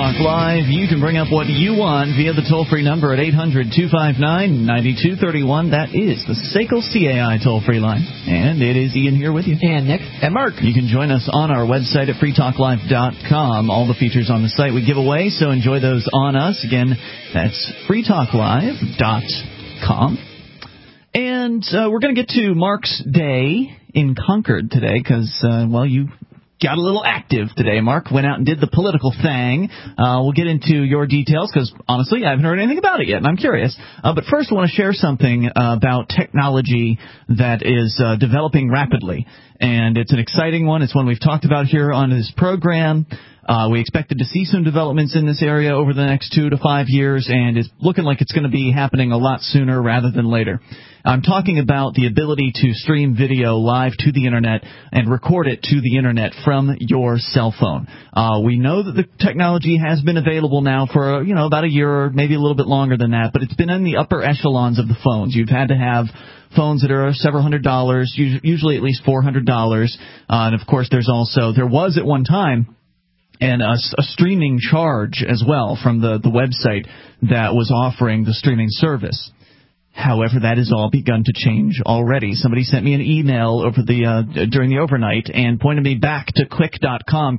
Talk Live. You can bring up what you want via the toll-free number at 800-259-9231. That is the SACL CAI toll-free line. And it is Ian here with you. And Nick. And Mark. You can join us on our website at freetalklive.com. All the features on the site we give away, so enjoy those on us. Again, that's freetalklive.com. And we're going to get to Mark's Day in Concord today because, you got a little active today. Mark went out and did the political thing. We'll get into your details because, honestly, I haven't heard anything about it yet, and I'm curious. But first, I want to share something about technology that is developing rapidly. And it's an exciting one. It's one we've talked about here on this program. We expected to see some developments in this area over the next 2 to 5 years, and it's looking like it's going to be happening a lot sooner rather than later. I'm talking about the ability to stream video live to the Internet and record it to the Internet from your cell phone. We know that the technology has been available now for, about a year or maybe a little bit longer than that, but it's been in the upper echelons of the phones. You've had to have phones that are several $100s, usually at least $400. And, of course, there was at one time and a streaming charge as well from the website that was offering the streaming service. However, that has all begun to change already. Somebody sent me an email over during the overnight and pointed me back to Qik.com,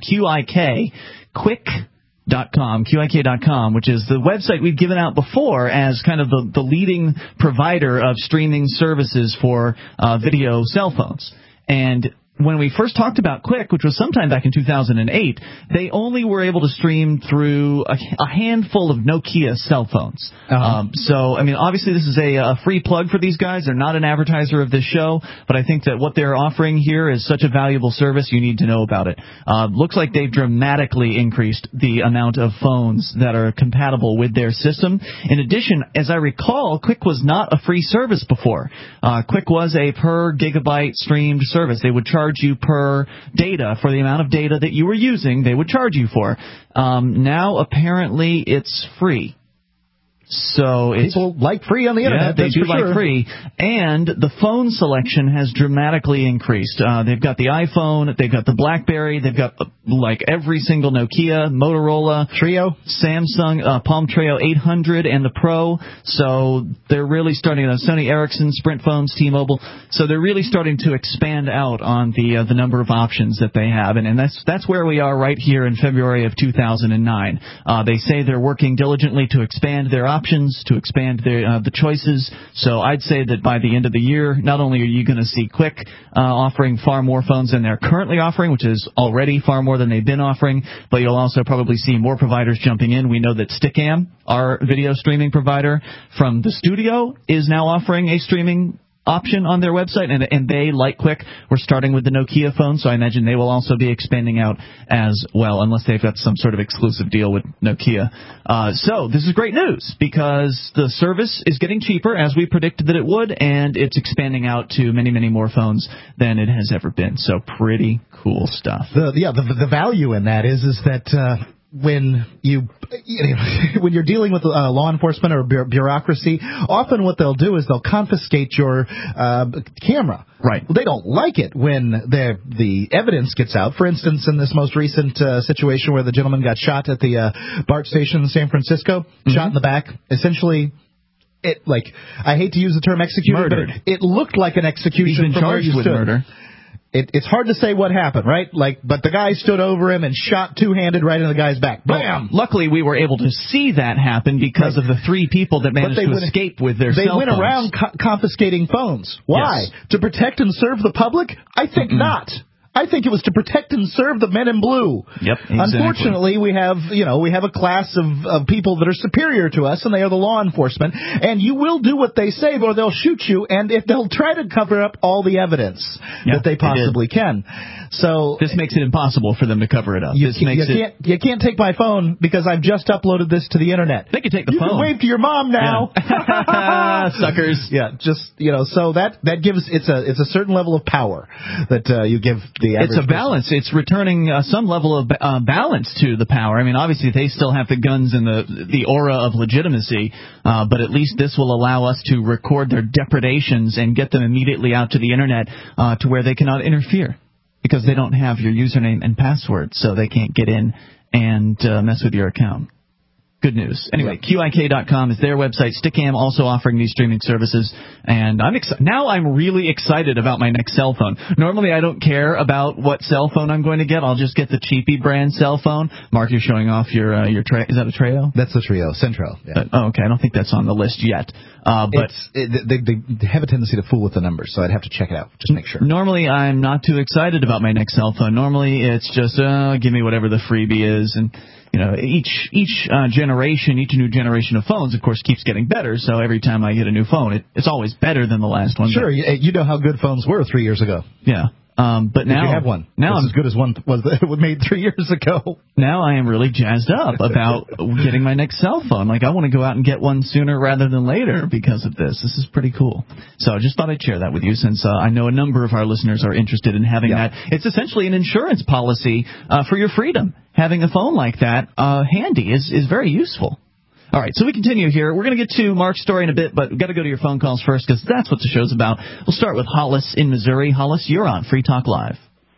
Qik.com, which is the website we've given out before as kind of the leading provider of streaming services for video cell phones. And when we first talked about Qik, which was sometime back in 2008, they only were able to stream through a handful of Nokia cell phones. Obviously this is a free plug for these guys. They're not an advertiser of this show, but I think that what they're offering here is such a valuable service, you need to know about it. Looks like they've dramatically increased the amount of phones that are compatible with their system. In addition, as I recall, Qik was not a free service before. Qik was a per gigabyte streamed service. They would charge you per data for the amount of data that you were using. They would charge you for. Now apparently it's free. So people like free on the Internet. Yeah, they do like free. And the phone selection has dramatically increased. They've got the iPhone, they've got the BlackBerry, they've got like every single Nokia, Motorola, Trio, Samsung, Palm Treo 800 and the Pro. So they're really starting Sony Ericsson, Sprint phones, T-Mobile. So they're really starting to expand out on the number of options that they have. And that's where we are right here in February of 2009. They say they're working diligently to expand their options, to expand the choices. So I'd say that by the end of the year, not only are you going to see Qik offering far more phones than they're currently offering, which is already far more than they've been offering, but you'll also probably see more providers jumping in. We know that Stickam, our video streaming provider from the studio, is now offering a streaming option on their website, and they, like Qik, were starting with the Nokia phone, so I imagine they will also be expanding out as well, unless they've got some sort of exclusive deal with Nokia. So this is great news, because the service is getting cheaper, as we predicted that it would, and it's expanding out to many, many more phones than it has ever been. So pretty cool stuff. The value in that is that when you're dealing with law enforcement or bureaucracy, often what they'll do is they'll confiscate your camera. Right. They don't like it when the evidence gets out. For instance, in this most recent situation where the gentleman got shot at the BART station in San Francisco, shot in the back, essentially. I hate to use the term executed, murdered. But it looked like an execution. He's been from charged with murder. It's hard to say what happened, right? But the guy stood over him and shot two-handed right in the guy's back. Bam! Well, luckily, we were able to see that happen because of the three people that managed to escape with their cell phones. They went around confiscating phones. Why? Yes. To protect and serve the public? I think not. I think it was to protect and serve the men in blue. Yep, exactly. Unfortunately, we have a class of people that are superior to us, and they are the law enforcement. And you will do what they say, or they'll shoot you. And if they'll try to cover up all the evidence that they possibly can. So this makes it impossible for them to cover it up. You can't take my phone because I've just uploaded this to the Internet. They can take the phone. You can wave to your mom now. Yeah. Suckers. Yeah, so that gives it's a certain level of power that you give. It's a balance. It's returning some level of balance to the power. I mean, obviously, they still have the guns and the aura of legitimacy, but at least this will allow us to record their depredations and get them immediately out to the Internet to where they cannot interfere, because they don't have your username and password, so they can't get in and mess with your account. Good news. Anyway, QIK.com is their website. Stickam also offering these streaming services, and now I'm really excited about my next cell phone. Normally, I don't care about what cell phone I'm going to get. I'll just get the cheapy brand cell phone. Mark, you're showing off your is that a Treo? That's the Treo, Centro. Yeah. Okay. I don't think that's on the list yet. But they have a tendency to fool with the numbers, so I'd have to check it out. Just make sure. Normally, I'm not too excited about my next cell phone. Normally, it's just give me whatever the freebie is, and each new generation of phones, of course, keeps getting better. So every time I get a new phone, it's always better than the last one. Sure, you know how good phones were 3 years ago. Yeah. But now you have one. Now it's as good as one was made 3 years ago. Now I am really jazzed up about getting my next cell phone. Like, I want to go out and get one sooner rather than later because of this. This is pretty cool. So I just thought I'd share that with you, since I know a number of our listeners are interested in having that. It's essentially an insurance policy for your freedom. Having a phone like that handy is very useful. All right, so we continue here. We're going to get to Mark's story in a bit, but we've got to go to your phone calls first, because that's what the show's about. We'll start with Hollis in Missouri. Hollis, you're on Free Talk Live.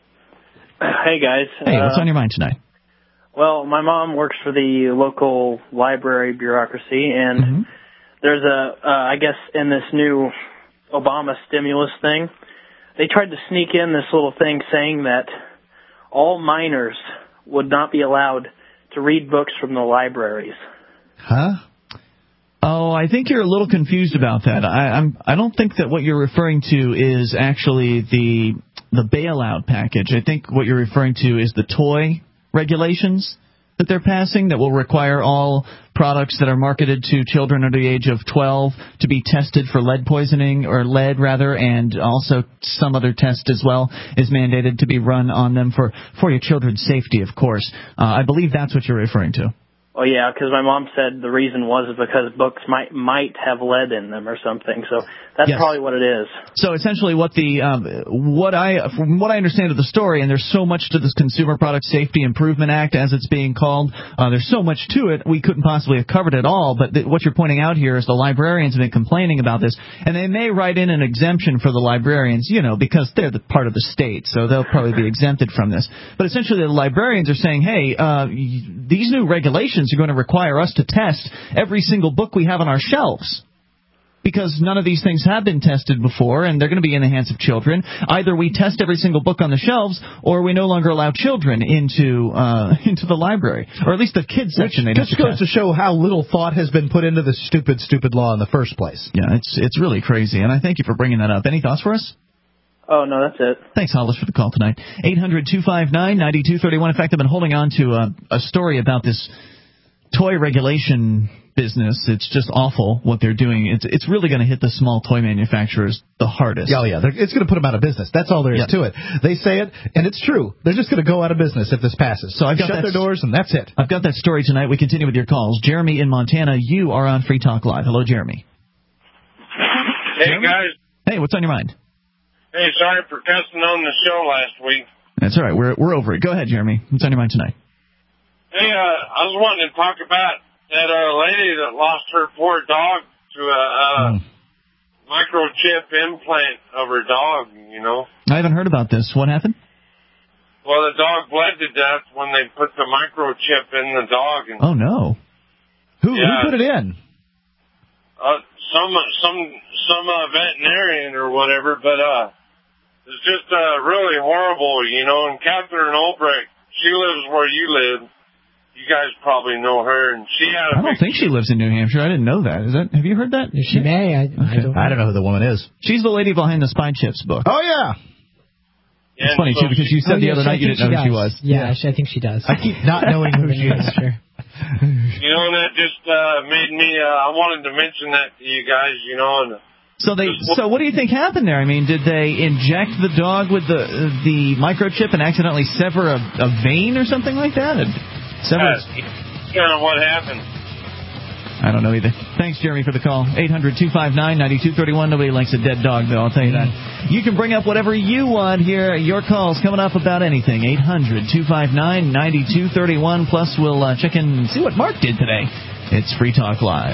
Hey, guys. Hey, what's on your mind tonight? Well, my mom works for the local library bureaucracy, and there's I guess in this new Obama stimulus thing, they tried to sneak in this little thing saying that all minors would not be allowed to read books from the libraries. Huh? Oh, I think you're a little confused about that. I don't think that what you're referring to is actually the bailout package. I think what you're referring to is the toy regulations that they're passing that will require all products that are marketed to children under the age of 12 to be tested for lead poisoning, or lead rather, and also some other test as well is mandated to be run on them for your children's safety, of course. I believe that's what you're referring to. Oh, yeah, because my mom said the reason was because books might have lead in them or something. So that's probably what it is. So essentially from what I understand of the story, and there's so much to this Consumer Product Safety Improvement Act, as it's being called, there's so much to it, we couldn't possibly have covered it all. But what you're pointing out here is the librarians have been complaining about this, and they may write in an exemption for the librarians, because they're the part of the state, so they'll probably be exempted from this. But essentially the librarians are saying, hey, these new regulations are going to require us to test every single book we have on our shelves, because none of these things have been tested before, and they're going to be in the hands of children. Either we test every single book on the shelves, or we no longer allow children into the library, or at least the kids section. Which just goes to show how little thought has been put into this stupid law in the first place. Yeah, it's really crazy, and I thank you for bringing that up. Any thoughts for us? Oh, no, that's it. Thanks, Hollis, for the call tonight. 800-259-9231. In fact, I've been holding on to a story about this toy regulation business. It's just awful what they're doing. It's really going to hit the small toy manufacturers the hardest. Oh, yeah. It's going to put them out of business. That's all there is to it. They say it, and it's true. They're just going to go out of business if this passes. So I've shut their doors, and that's it. I've got that story tonight. We continue with your calls. Jeremy in Montana, you are on Free Talk Live. Hello, Jeremy. Hey, Jeremy? guys. Hey, what's on your mind? Hey, sorry for cussing on the show last week. That's all right. We're over it. Go ahead, Jeremy. What's on your mind tonight? Hey, I was wanting to talk about that lady that lost her poor dog to a microchip implant of her dog, I haven't heard about this. What happened? Well, the dog bled to death when they put the microchip in the dog. And, oh, no. Who put it in? Some veterinarian or whatever, but it's just really horrible, and Catherine Olbrecht, she lives where you live. You guys probably know her, and she had I don't think she lives in New Hampshire. I didn't know that. Have you heard that? She may. I don't know who the woman is. She's the lady behind the Spy Chips book. Oh, yeah. It's funny, too, because you said the other night you didn't know who she was. Yeah, I think she does. I keep not knowing who she is. Sure. And that just made me, I wanted to mention that to you guys, and... So what do you think happened there? I mean, did they inject the dog with the microchip and accidentally sever a vein or something like that? That's kind of what happened. I don't know either. Thanks, Jeremy, for the call. 800-259-9231. Nobody likes a dead dog, though, I'll tell you that. You can bring up whatever you want here. Your call's coming up about anything. 800-259-9231. Plus, we'll check in and see what Mark did today. It's Free Talk Live.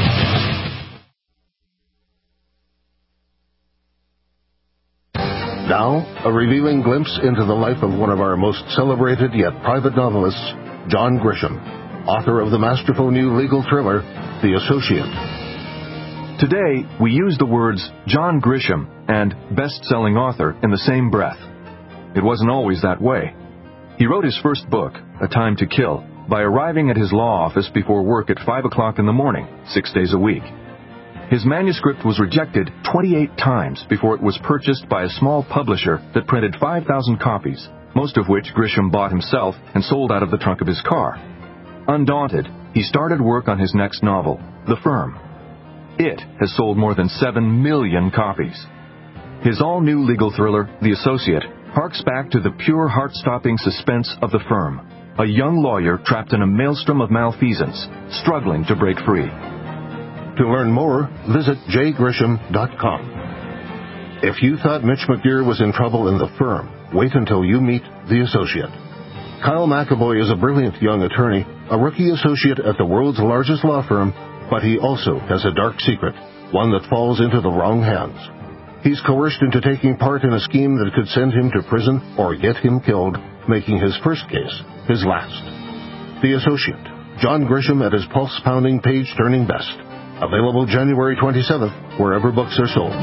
The Now, a revealing glimpse into the life of one of our most celebrated yet private novelists, John Grisham, author of the masterful new legal thriller, The Associate. Today, we use the words John Grisham and best-selling author in the same breath. It wasn't always that way. He wrote his first book, A Time to Kill, by arriving at his law office before work at 5 o'clock in the morning, 6 days a week. His manuscript was rejected 28 times before it was purchased by a small publisher that printed 5,000 copies, most of which Grisham bought himself and sold out of the trunk of his car. Undaunted, he started work on his next novel, The Firm. It has sold more than 7 million copies. His all-new legal thriller, The Associate, harks back to the pure heart-stopping suspense of The Firm, a young lawyer trapped in a maelstrom of malfeasance, struggling to break free. To learn more, visit jgrisham.com. If you thought Mitch McGear was in trouble in The Firm, wait until you meet The Associate. Kyle McAvoy is a brilliant young attorney, a rookie associate at the world's largest law firm, but he also has a dark secret, one that falls into the wrong hands. He's coerced into taking part in a scheme that could send him to prison or get him killed, making his first case his last. The Associate, John Grisham at his pulse-pounding, page-turning best. Available January 27th, wherever books are sold.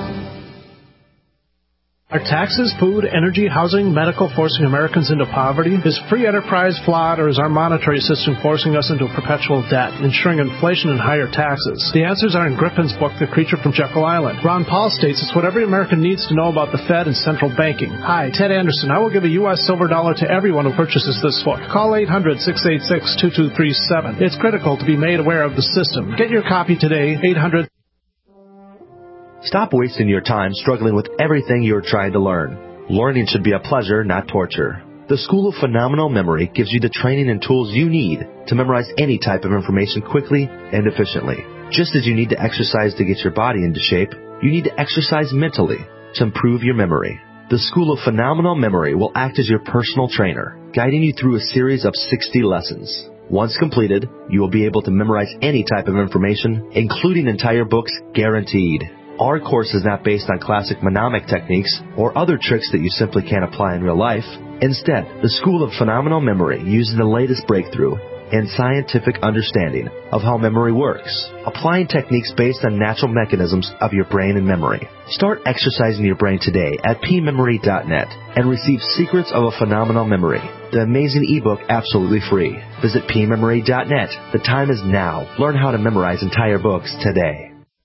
Are taxes, food, energy, housing, medical forcing Americans into poverty? Is free enterprise flawed, or is our monetary system forcing us into perpetual debt, ensuring inflation and higher taxes? The answers are in Griffin's book, The Creature from Jekyll Island. Ron Paul states it's what every American needs to know about the Fed and central banking. Hi, Ted Anderson. I will give a U.S. silver dollar to everyone who purchases this book. Call 800-686-2237. It's critical to be made aware of the system. Get your copy today, 800. Stop wasting your time struggling with everything you're trying to learn. Learning should be a pleasure, not torture. The School of Phenomenal Memory gives you the training and tools you need to memorize any type of information quickly and efficiently. Just as you need to exercise to get your body into shape, you need to exercise mentally to improve your memory. The School of Phenomenal Memory will act as your personal trainer, guiding you through a series of 60 lessons. Once completed, you will be able to memorize any type of information, including entire books, guaranteed. Our course is not based on classic mnemonic techniques or other tricks that you simply can't apply in real life. Instead, the School of Phenomenal Memory uses the latest breakthrough and scientific understanding of how memory works, applying techniques based on natural mechanisms of your brain and memory. Start exercising your brain today at pmemory.net and receive Secrets of a Phenomenal Memory, the amazing ebook absolutely free. Visit pmemory.net. The time is now. Learn how to memorize entire books today.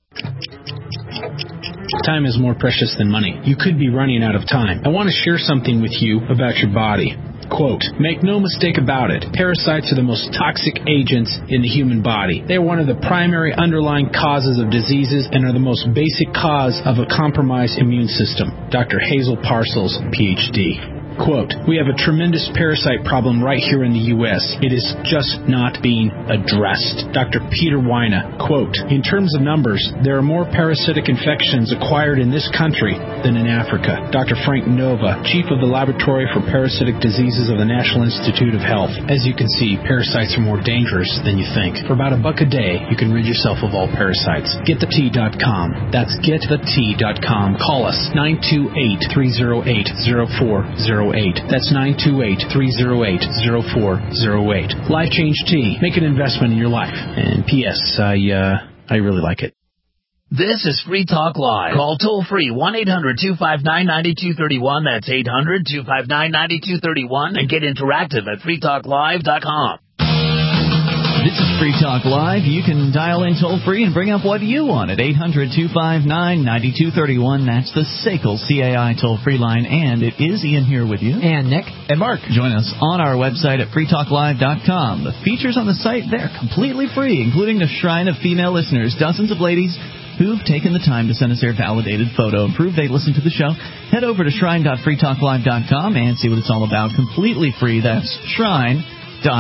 Time is more precious than money. You could be running out of time. I want to share something with you about your body. Quote, make no mistake about it, parasites are the most toxic agents in the human body. They are one of the primary underlying causes of diseases and are the most basic cause of a compromised immune system. Dr. Hazel Parcels, Ph.D. Quote, we have a tremendous parasite problem right here in the U.S. It is just not being addressed. Dr. Peter Weina, quote, in terms of numbers, there are more parasitic infections acquired in this country than in Africa. Dr. Frank Nova, chief of the Laboratory for Parasitic Diseases of the National Institute of Health. As you can see, parasites are more dangerous than you think. For about $1 a day, you can rid yourself of all parasites. GetTheT.com. That's GetTheT.com. Call us, 928-308-0408. That's 928-308-0408. Life Change Tea. Make an investment in your life. And P.S. I really like it. This is Free Talk Live. Call toll free 1-800-259-9231. That's 800-259-9231. And get interactive at freetalklive.com. This is Free Talk Live. You can dial in toll-free and bring up what you want at 800-259-9231. That's the SACL CAI toll-free line. And it is Ian here with you. And Nick. And Mark. Join us on our website at freetalklive.com. The features on the site, they're completely free, including the shrine of female listeners. Dozens of ladies who've taken the time to send us their validated photo and prove they listen to the show. Head over to shrine.freetalklive.com and see what it's all about. Completely free. That's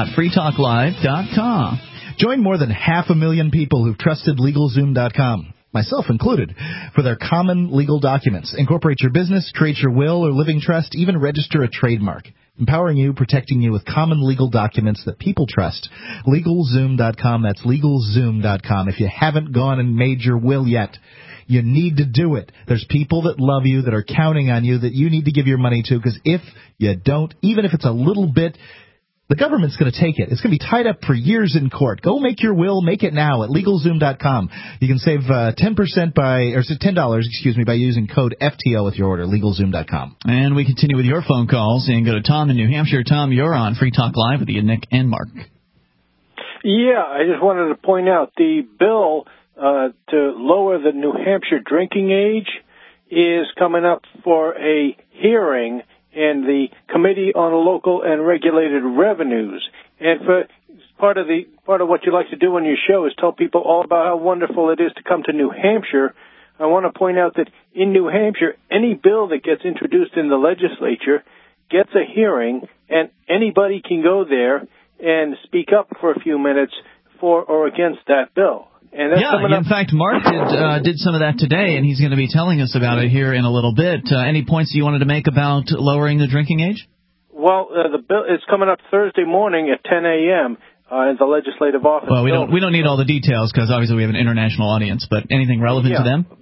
shrine.freetalklive.com. Join more than 500,000 people who've trusted LegalZoom.com. myself included, for their common legal documents. Incorporate your business, create your will or living trust, even register a trademark. Empowering you, protecting you with common legal documents that people trust. LegalZoom.com. That's LegalZoom.com. If you haven't gone and made your will yet, you need to do it. There's people that love you, that are counting on you, that you need to give your money to, because if you don't, even if it's a little bit, the government's going to take it. It's going to be tied up for years in court. Go make your will. Make it now at LegalZoom.com. You can save $10 by using code FTO with your order. LegalZoom.com. And we continue with your phone calls and go to Tom in New Hampshire. Tom, you're on Free Talk Live with you, Nick and Mark. Yeah, I just wanted to point out the bill to lower the New Hampshire drinking age is coming up for a hearing in the Committee on Local and Regulated Revenues. And for part of what you like to do on your show is tell people all about how wonderful it is to come to New Hampshire. I want to point out that in New Hampshire, any bill that gets introduced in the legislature gets a hearing, and anybody can go there and speak up for a few minutes for or against that bill. And that's in fact, Mark did some of that today, and he's going to be telling us about it here in a little bit. Any points you wanted to make about lowering the drinking age? Well, the bill is coming up Thursday morning at 10 a.m. In the legislative office. Well, we don't need all the details because obviously we have an international audience. But anything relevant to them?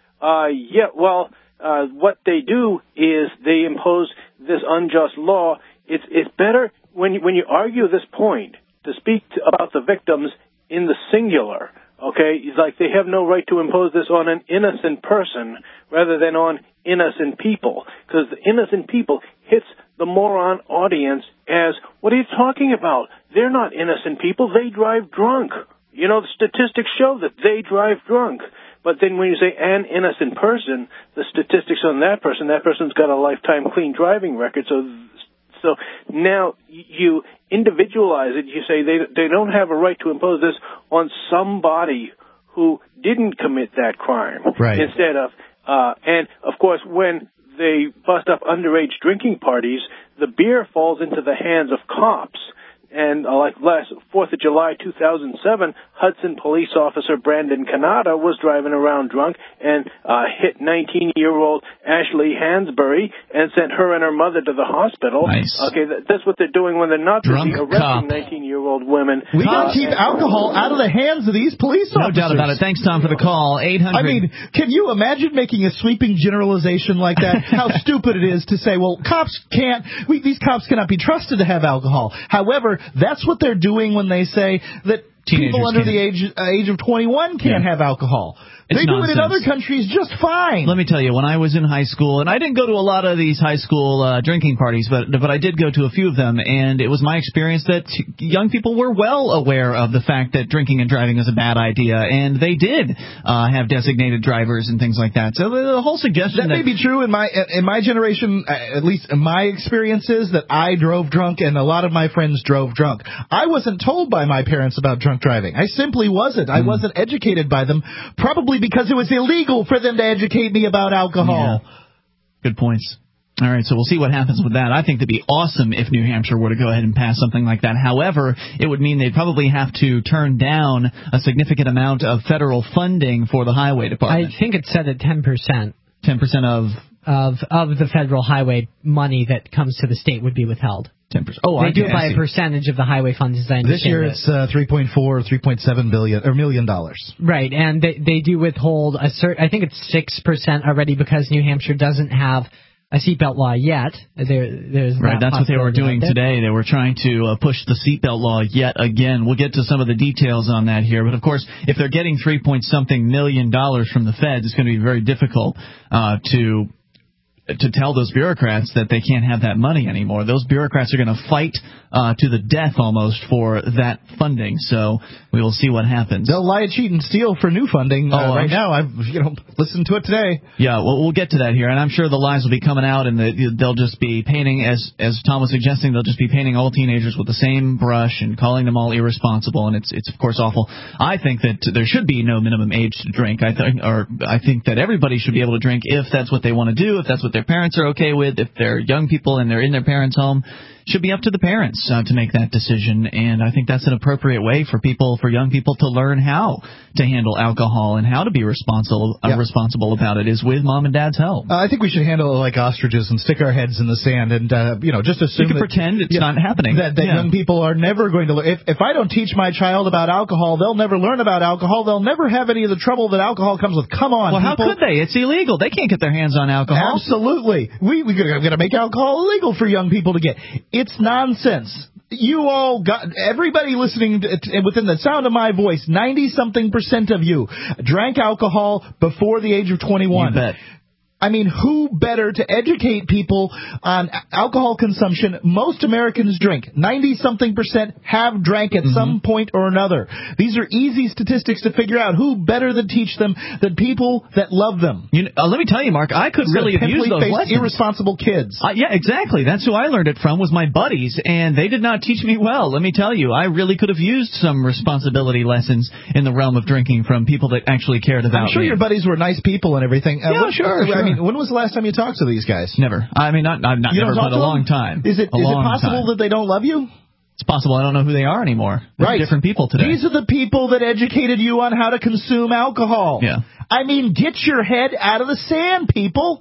What they do is they impose this unjust law. It's better when you argue this point to speak about the victims in the singular. Okay, it's like they have no right to impose this on an innocent person rather than on innocent people, because the innocent people hits the moron audience as, what are you talking about? They're not innocent people. They drive drunk. You know, the statistics show that they drive drunk. But then when you say an innocent person, the statistics on that person's got a lifetime clean driving record. So now you individualize it. You say they don't have a right to impose this on somebody who didn't commit that crime. Right. Instead of, and of course, when they bust up underage drinking parties, the beer falls into the hands of cops. And like last 4th of July 2007, Hudson police officer Brandon Canada was driving around drunk and hit 19-year-old Ashley Hansberry and sent her and her mother to the hospital. Nice. Okay, that's what they're doing when they're not busy arresting 19-year-old women. We got to keep alcohol out of the hands of these police officers. No doubt about it. Thanks, Tom, for the call. 800. I mean, can you imagine making a sweeping generalization like that? How stupid it is to say, well, these cops cannot be trusted to have alcohol. However, that's what they're doing when they say that people under the age of 21 can't have alcohol. They do it in other countries just fine. Let me tell you, when I was in high school, and I didn't go to a lot of these high school drinking parties, but I did go to a few of them, and it was my experience that young people were well aware of the fact that drinking and driving is a bad idea, and they did have designated drivers and things like that. So the whole suggestion that may be true in my generation, at least in my experiences, that I drove drunk and a lot of my friends drove drunk. I wasn't told by my parents about drunk driving. I simply wasn't. I wasn't educated by them, probably because it was illegal for them to educate me about alcohol. Yeah. Good points. All right, so we'll see what happens with that. I think it'd be awesome if New Hampshire were to go ahead and pass something like that. However, it would mean they'd probably have to turn down a significant amount of federal funding for the highway department. I think it's set at 10%. 10% of the federal highway money that comes to the state would be withheld. 10%. They do it by a percentage of the highway funds, as I understand. This year it's $3.4 or $3.7 million. Right, and they do withhold I think it's 6% already because New Hampshire doesn't have a seatbelt law yet. There's right, that's what they were doing today. They were trying to push the seatbelt law yet again. We'll get to some of the details on that here. But, of course, if they're getting $3-something million from the feds, it's going to be very difficult to tell those bureaucrats that they can't have that money anymore. Those bureaucrats are going to fight to the death almost for that funding. So we will see what happens. They'll lie, cheat, and steal for new funding right now. I've listened to it today. Yeah, well, we'll get to that here, and I'm sure the lies will be coming out, and they'll just be painting, as Tom was suggesting, they'll just be painting all teenagers with the same brush and calling them all irresponsible, and it's of course awful. I think that there should be no minimum age to drink. I think that everybody should be able to drink if that's what they want to do, if that's what their parents are okay with, if they're young people and they're in their parents' home. should be up to the parents to make that decision. And I think that's an appropriate way for young people to learn how to handle alcohol and how to be responsible about it is with mom and dad's help. I think we should handle it like ostriches and stick our heads in the sand and just assume you can pretend it's not happening. That young people are never going to learn. If I don't teach my child about alcohol, they'll never learn about alcohol. They'll never have any of the trouble that alcohol comes with. Come on, well, people. How could they? It's illegal. They can't get their hands on alcohol. Absolutely. We're going to make alcohol illegal for young people to get. It's nonsense. You all got, everybody listening within the sound of my voice, 90-something% of you drank alcohol before the age of 21. You bet. I mean, who better to educate people on alcohol consumption? Most Americans drink. 90-something% have drank at some point or another. These are easy statistics to figure out. Who better to teach them than people that love them? Let me tell you, Mark, I could really have used those lessons. Irresponsible kids. Yeah, exactly. That's who I learned it from, was my buddies, and they did not teach me well. Let me tell you, I really could have used some responsibility lessons in the realm of drinking from people that actually cared about me. I'm sure your buddies were nice people and everything. Sure. I mean, when was the last time you talked to these guys? Never. I mean, not never, but a long time. Is it possible that they don't love you? It's possible. I don't know who they are anymore. They're different people today. These are the people that educated you on how to consume alcohol. Yeah. I mean, get your head out of the sand, people.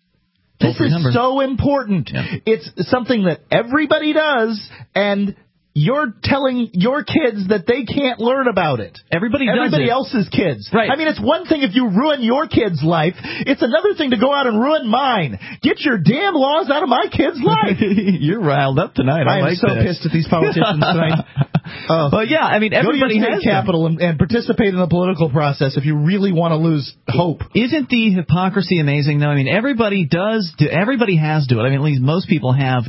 This is so important. Yeah. It's something that everybody does, and you're telling your kids that they can't learn about it. Everybody else's kids. Right. I mean, it's one thing if you ruin your kid's life. It's another thing to go out and ruin mine. Get your damn laws out of my kid's life. You're riled up tonight. I am so pissed at these politicians tonight. But yeah, I mean, everybody has capital and participate in the political process if you really want to lose hope. Isn't the hypocrisy amazing, though? I mean, everybody has to it. I mean, at least most people have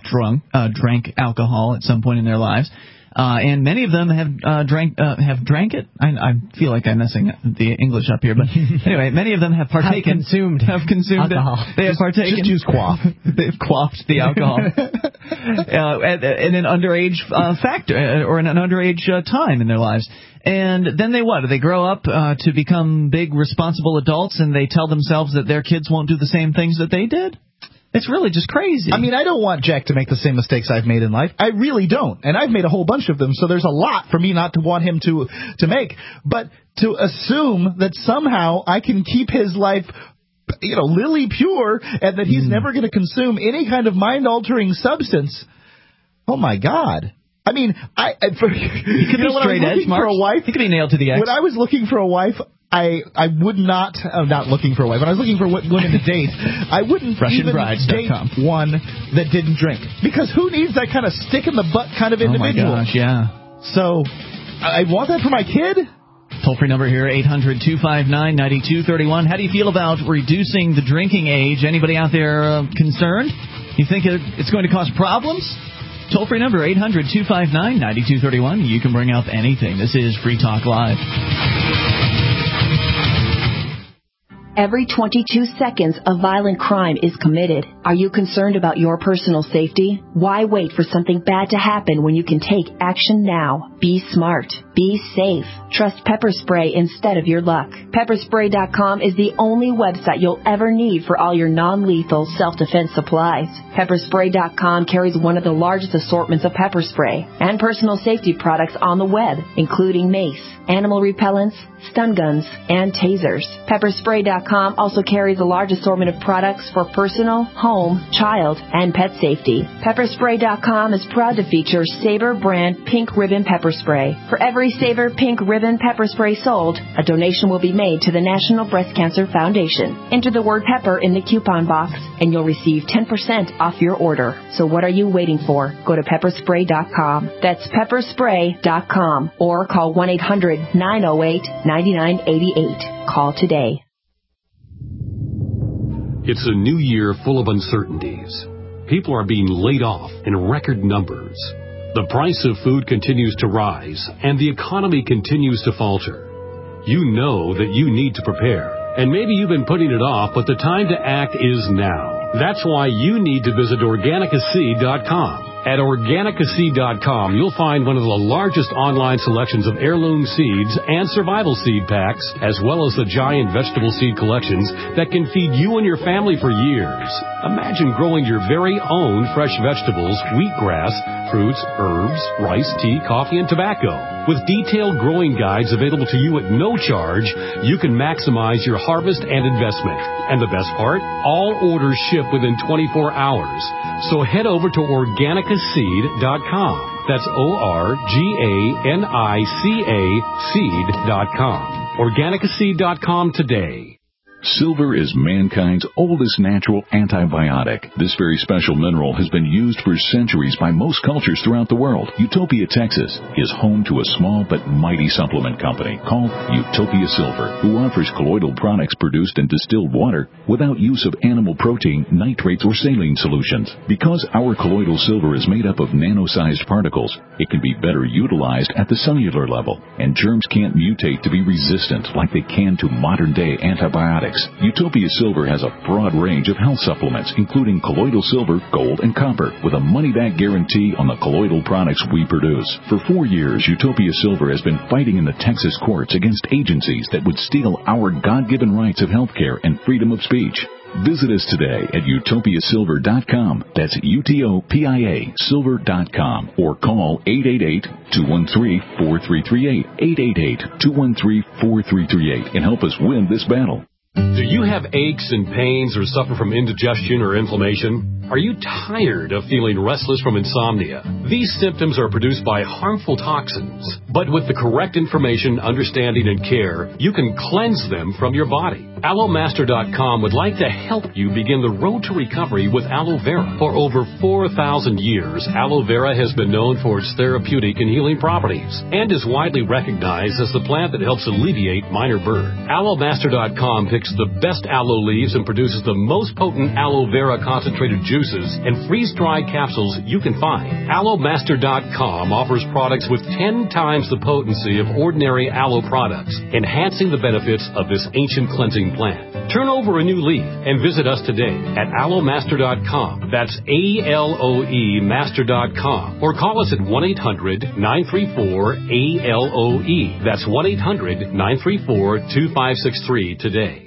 drank alcohol at some point in their lives. And many of them have drank it. I feel like I'm messing the English up here, but anyway, many of them have partaken. Have consumed alcohol. They have partaken. Just use quaff. They've quaffed the alcohol in an underage factor or in an underage time in their lives. And then they grow up to become big, responsible adults, and they tell themselves that their kids won't do the same things that they did. It's really just crazy. I mean, I don't want Jack to make the same mistakes I've made in life. I really don't. And I've made a whole bunch of them, so there's a lot for me not to want him to make. But to assume that somehow I can keep his life, lily pure, and that he's never going to consume any kind of mind-altering substance, oh, my God. I mean, he could be straight edge, Mark. He could be nailed to the X. When I was looking for a wife, I would not, not looking for a wife, when I was looking for women to date, I wouldn't even date one that didn't drink. Because who needs that kind of stick-in-the-butt kind of individual? Oh, my gosh, yeah. So, I want that for my kid? Toll-free number here, 800-259-9231. How do you feel about reducing the drinking age? Anybody out there concerned? You think it's going to cause problems? Toll-free number, 800-259-9231. You can bring up anything. This is Free Talk Live. Every 22 seconds, a violent crime is committed. Are you concerned about your personal safety? Why wait for something bad to happen when you can take action now? Be smart. Be safe. Trust Pepper Spray instead of your luck. Pepperspray.com is the only website you'll ever need for all your non-lethal self-defense supplies. Pepperspray.com carries one of the largest assortments of pepper spray and personal safety products on the web, including mace, animal repellents, stun guns, and tasers. Pepperspray.com also carries a large assortment of products for personal, home, child, and pet safety. Pepperspray.com is proud to feature Sabre brand Pink Ribbon Pepper Spray. For every Sabre Pink Ribbon Pepper Spray sold, a donation will be made to the National Breast Cancer Foundation. Enter the word pepper in the coupon box, and you'll receive 10% off your order. So what are you waiting for? Go to pepperspray.com. That's pepperspray.com, or call 1-800-908-9988. Call today. It's a new year full of uncertainties. People are being laid off in record numbers. The price of food continues to rise, and the economy continues to falter. You know that you need to prepare, and maybe you've been putting it off, but the time to act is now. That's why you need to visit Organicaseed.com. At Organicaseed.com, you'll find one of the largest online selections of heirloom seeds and survival seed packs, as well as the giant vegetable seed collections that can feed you and your family for years. Imagine growing your very own fresh vegetables, wheatgrass, fruits, herbs, rice, tea, coffee, and tobacco. With detailed growing guides available to you at no charge, you can maximize your harvest and investment. And the best part? All orders ship within 24 hours. So head over to Organicaseed.com. That's Organicaca seed.com. Organicaseed.com today. Silver is mankind's oldest natural antibiotic. This very special mineral has been used for centuries by most cultures throughout the world. Utopia, Texas is home to a small but mighty supplement company called Utopia Silver, who offers colloidal products produced in distilled water without use of animal protein, nitrates, or saline solutions. Because our colloidal silver is made up of nano-sized particles, it can be better utilized at the cellular level, and germs can't mutate to be resistant like they can to modern-day antibiotics. Utopia Silver has a broad range of health supplements, including colloidal silver, gold, and copper, with a money-back guarantee on the colloidal products we produce. For 4 years, Utopia Silver has been fighting in the Texas courts against agencies that would steal our God-given rights of health care and freedom of speech. Visit us today at utopiasilver.com. That's UTOPIA silver.com, or call 888-213-4338, 888-213-4338, and help us win this battle. Do you have aches and pains or suffer from indigestion or inflammation? Are you tired of feeling restless from insomnia? These symptoms are produced by harmful toxins, but with the correct information, understanding, and care, you can cleanse them from your body. AlloMaster.com would like to help you begin the road to recovery with aloe vera. For over 4,000 years, aloe vera has been known for its therapeutic and healing properties and is widely recognized as the plant that helps alleviate minor burn. AlloMaster.com picks the best aloe leaves and produces the most potent aloe vera concentrated juices and freeze-dried capsules you can find. AlloMaster.com offers products with 10 times the potency of ordinary aloe products, enhancing the benefits of this ancient cleansing plant. Turn over a new leaf and visit us today at AlloMaster.com. That's ALOE Master.com. Or call us at 1-800-934-ALOE. That's 1-800-934-2563 today.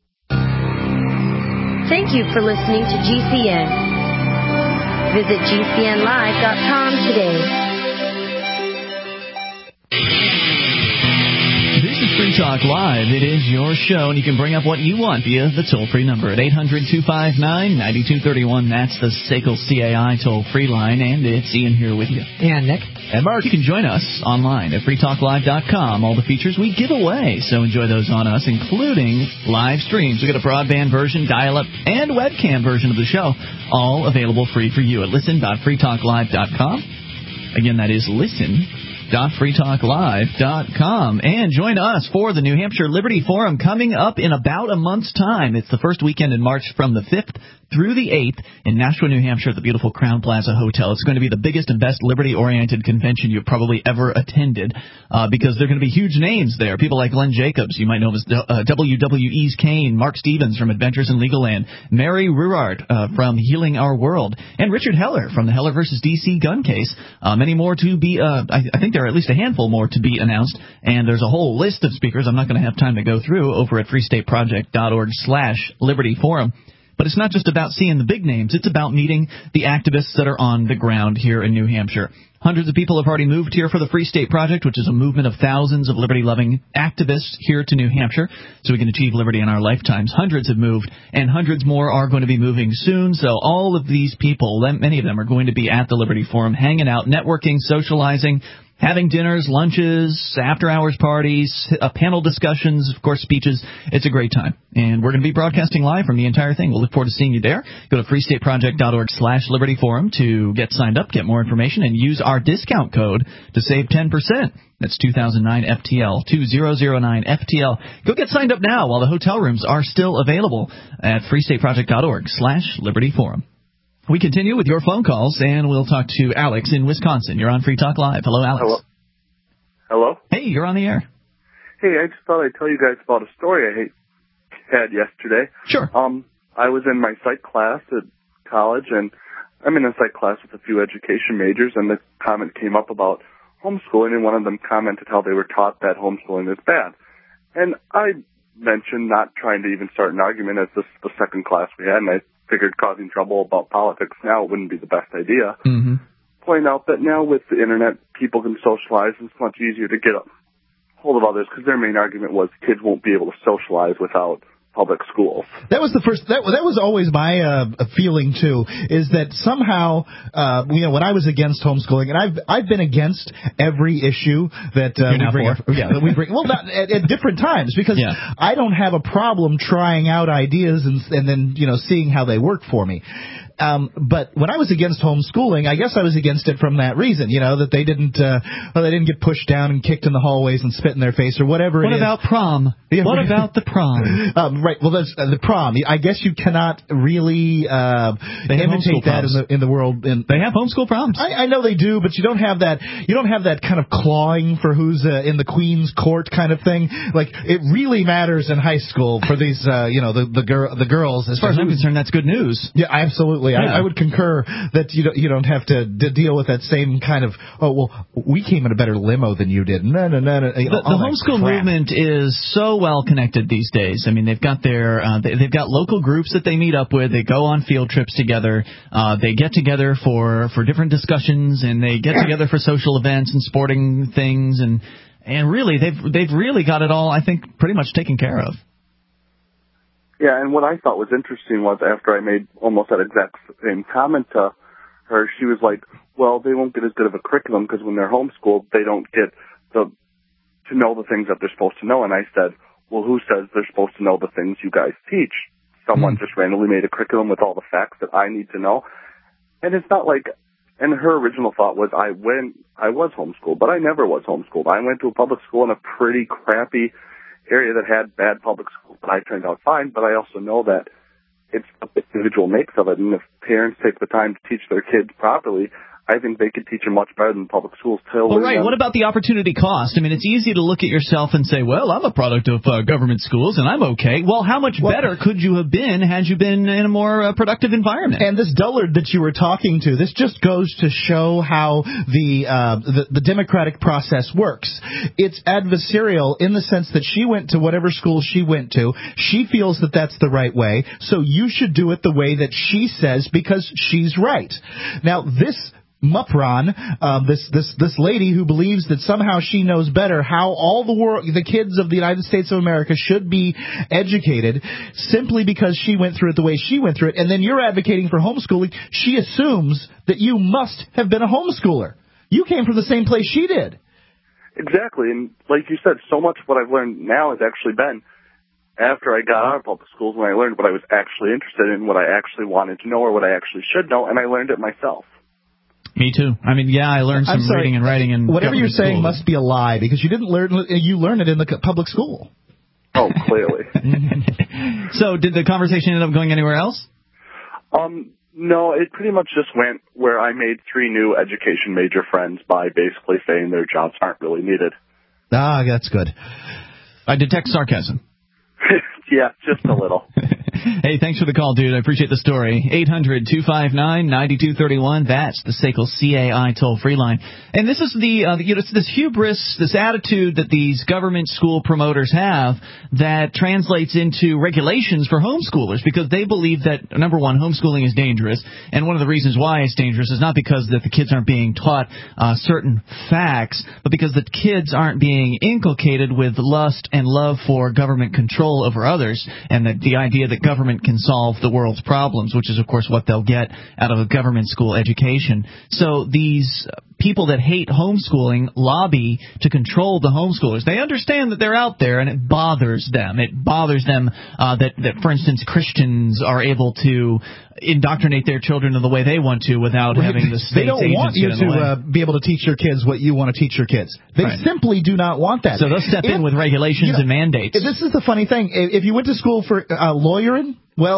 Thank you for listening to GCN. Visit GCNlive.com today. This is Free Talk Live. It is your show, and you can bring up what you want via the toll-free number at 800-259-9231. That's the SACL CAI toll-free line, and it's Ian here with you. And Nick. And Mark. You can join us online at freetalklive.com. All the features we give away, so enjoy those on us, including live streams. We've got a broadband version, dial-up, and webcam version of the show, all available free for you at listen.freetalklive.com. Again, that is listen.freetalklive.com. And join us for the New Hampshire Liberty Forum coming up in about a month's time. It's the first weekend in March from the 5th through the 8th in Nashua, New Hampshire at the beautiful Crown Plaza Hotel. It's going to be the biggest and best liberty-oriented convention you've probably ever attended because there are going to be huge names there. People like Glenn Jacobs, you might know him as WWE's Kane, Mark Stevens from Adventures in Legal Land, Mary Ruard from Healing Our World, and Richard Heller from the Heller versus DC gun case. Many more to be, I think there are at least a handful more to be announced, and there's a whole list of speakers I'm not going to have time to go through over at freestateproject.org/libertyforum. But it's not just about seeing the big names. It's about meeting the activists that are on the ground here in New Hampshire. Hundreds of people have already moved here for the Free State Project, which is a movement of thousands of liberty-loving activists here to New Hampshire so we can achieve liberty in our lifetimes. Hundreds have moved, and hundreds more are going to be moving soon. So all of these people, many of them, are going to be at the Liberty Forum, hanging out, networking, socializing, having dinners, lunches, after-hours parties, panel discussions, of course, speeches. It's a great time. And we're going to be broadcasting live from the entire thing. We'll look forward to seeing you there. Go to freestateproject.org/libertyforum to get signed up, get more information, and use our discount code to save 10%. That's 2009-FTL, 2009-FTL. Go get signed up now while the hotel rooms are still available at freestateproject.org/libertyforum. We continue with your phone calls, and we'll talk to Alex in Wisconsin. You're on Free Talk Live. Hello, Alex. Hello? Hey, you're on the air. Hey, I just thought I'd tell you guys about a story I had yesterday. Sure. I was in my psych class at college, and I'm in a psych class with a few education majors, and the comment came up about homeschooling, and one of them commented how they were taught that homeschooling is bad. And I mentioned not trying to even start an argument, as this is the second class we had, and I figured causing trouble about politics now wouldn't be the best idea. Mm-hmm. Point out that now with the internet, people can socialize, and it's much easier to get a hold of others, because their main argument was kids won't be able to socialize without public schools. That was the first. That was always my feeling too. Is that somehow, when I was against homeschooling, and I've been against every issue that we bring. Well, not at different times, because I don't have a problem trying out ideas and then seeing how they work for me. But when I was against homeschooling, I guess I was against it from that reason, that they didn't get pushed down and kicked in the hallways and spit in their face or whatever. What about prom? What about the prom? Right. Well, that's the prom. I guess you cannot really imitate that in the world. They have homeschool proms. I know they do, but you don't have that. You don't have that kind of clawing for who's in the Queen's court kind of thing. Like, it really matters in high school for these, the girls. As far as I'm concerned, that's good news. Yeah, absolutely. Yeah. I would concur that you don't have to deal with that same kind of, we came in a better limo than you did. No. The homeschool movement is so well connected these days. I mean, they've got they've got local groups that they meet up with. They go on field trips together. They get together for different discussions, and they get together for social events and sporting things, and really they've really got it all, I think, pretty much taken care of. Yeah, and what I thought was interesting was after I made almost that exact same comment to her, she was like, well, they won't get as good of a curriculum because when they're homeschooled, they don't get to know the things that they're supposed to know. And I said, well, who says they're supposed to know the things you guys teach? Someone just randomly made a curriculum with all the facts that I need to know. And it's not like, and her original thought was I was homeschooled, but I never was homeschooled. I went to a public school in a pretty crappy area that had bad public schools, but I turned out fine. But I also know that it's what the individual makes of it, and if parents take the time to teach their kids properly, I think they could teach them much better than public schools. Well, right. What about the opportunity cost? I mean, it's easy to look at yourself and say, well, I'm a product of government schools, and I'm okay. Well, how much better could you have been had you been in a more productive environment? And this dullard that you were talking to, this just goes to show how the democratic process works. It's adversarial in the sense that she went to whatever school she went to. She feels that that's the right way, so you should do it the way that she says because she's right. Now, this Mupron, this lady who believes that somehow she knows better how all the kids of the United States of America should be educated simply because she went through it the way she went through it, and then you're advocating for homeschooling. She assumes that you must have been a homeschooler. You came from the same place she did. Exactly, and like you said, so much of what I've learned now has actually been after I got out of public schools, when I learned what I was actually interested in, what I actually wanted to know, or what I actually should know, and I learned it myself. Me too. I mean, I learned some reading and writing in whatever you're saying school. Must be a lie, because you didn't learn. You learned it in the public school. Oh, clearly. So, did the conversation end up going anywhere else? No, it pretty much just went where I made 3 new education major friends by basically saying their jobs aren't really needed. Ah, that's good. I detect sarcasm. Yeah, just a little. Hey, thanks for the call, dude. I appreciate the story. 800-259-9231. That's the SACL CAI toll-free line. And this is this hubris, this attitude that these government school promoters have that translates into regulations for homeschoolers, because they believe that, number one, homeschooling is dangerous. And one of the reasons why it's dangerous is not because that the kids aren't being taught certain facts, but because the kids aren't being inculcated with lust and love for government control over others, and that the idea that government can solve the world's problems, which is, of course, what they'll get out of a government school education. So these people that hate homeschooling lobby to control the homeschoolers. They understand that they're out there, and it bothers them. It bothers them that, for instance, Christians are able to indoctrinate their children in the way they want to without having the state's agents. They don't want you to be able to teach your kids what you want to teach your kids. They simply do not want that. So they'll step in with regulations and mandates. This is the funny thing. If you went to school for lawyering, well,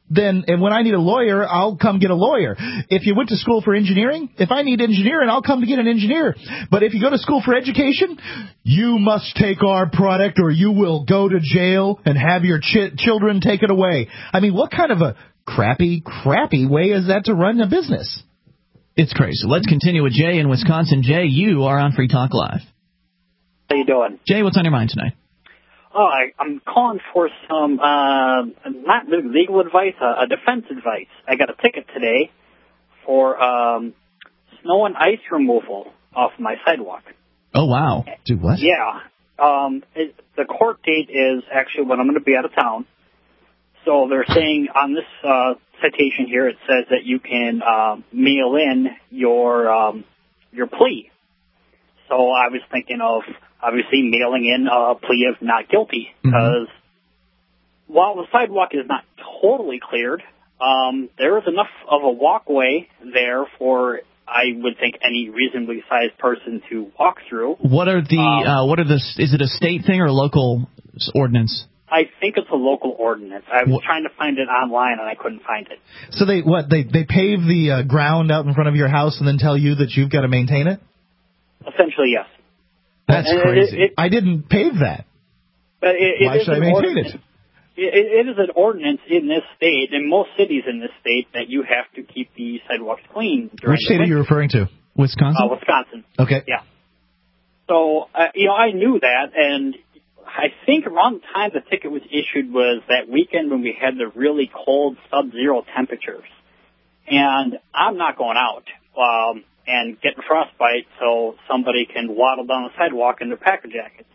then and when I need a lawyer, I'll come get a lawyer. If you went to school for engineering, if I need engineering, I'll come to get an engineer. But if you go to school for education, you must take our product or you will go to jail and have your children taken away. I mean, what kind of a crappy way is that to run a business? It's crazy. Let's continue with Jay in Wisconsin. Jay, you are on Free Talk Live. How you doing? Jay, what's on your mind tonight? Oh, I'm calling for some, not legal advice, defense advice. I got a ticket today for snow and ice removal off my sidewalk. Oh, wow. Do what? Yeah. The court date is actually when I'm going to be out of town. So they're saying on this citation here, it says that you can mail in your plea. So I was thinking of obviously mailing in a plea of not guilty because while the sidewalk is not totally cleared, there is enough of a walkway there for, I would think, any reasonably sized person to walk through. What are the is it a state thing or a local ordinance? I think it's a local ordinance. I was trying to find it online and I couldn't find it. So they pave the ground out in front of your house and then tell you that you've got to maintain it? Essentially, yes. That's crazy. I didn't pave that. But Why should I maintain it? It is an ordinance in this state, in most cities in this state, that you have to keep the sidewalks clean. Which state are you referring to? Wisconsin? Wisconsin. Okay. Yeah. So, I knew that, and I think around the time the ticket was issued was that weekend when we had the really cold sub-zero temperatures. And I'm not going out and getting frostbite so somebody can waddle down the sidewalk in their packer jackets.